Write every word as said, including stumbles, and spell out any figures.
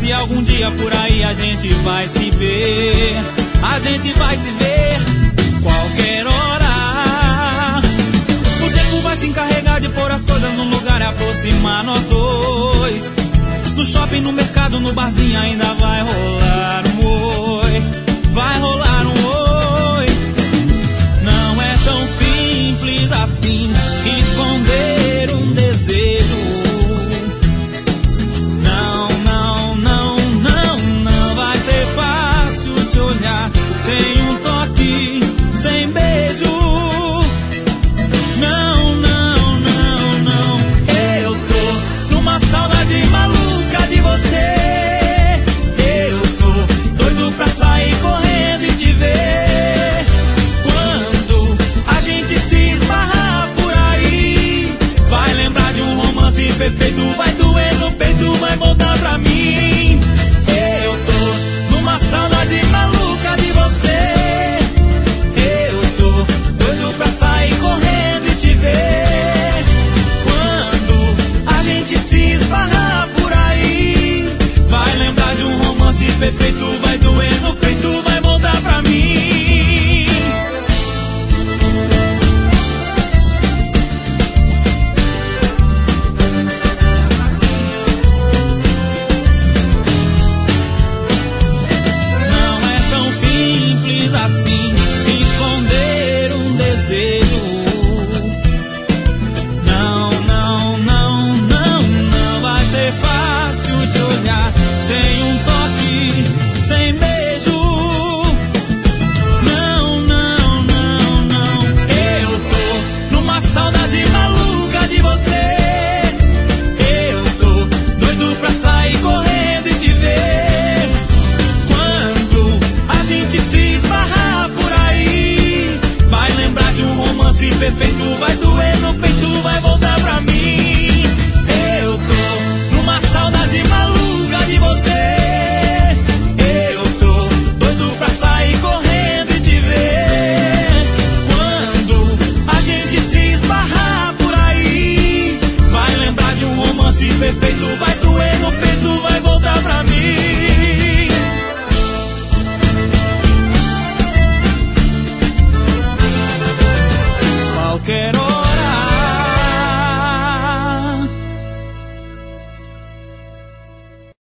se algum dia por aí a gente vai se ver. A gente vai se ver qualquer hora. O tempo vai se encarregar de pôr as coisas no lugar e aproximar nós dois. No shopping, no mercado, no barzinho ainda vai rolar um oi. Vai rolar um oi. Não é tão simples assim esconder um desejo. Não, não, não, não, não vai ser fácil te olhar sem um toque, sem beijo. Não, não, não, não. Eu tô numa saudade maluca de você. Eu tô doido pra sair correndo e te ver. Quando a gente se esbarrar por aí, vai lembrar de um romance perfeito. Vai doer no peito, vai voltar pra mim.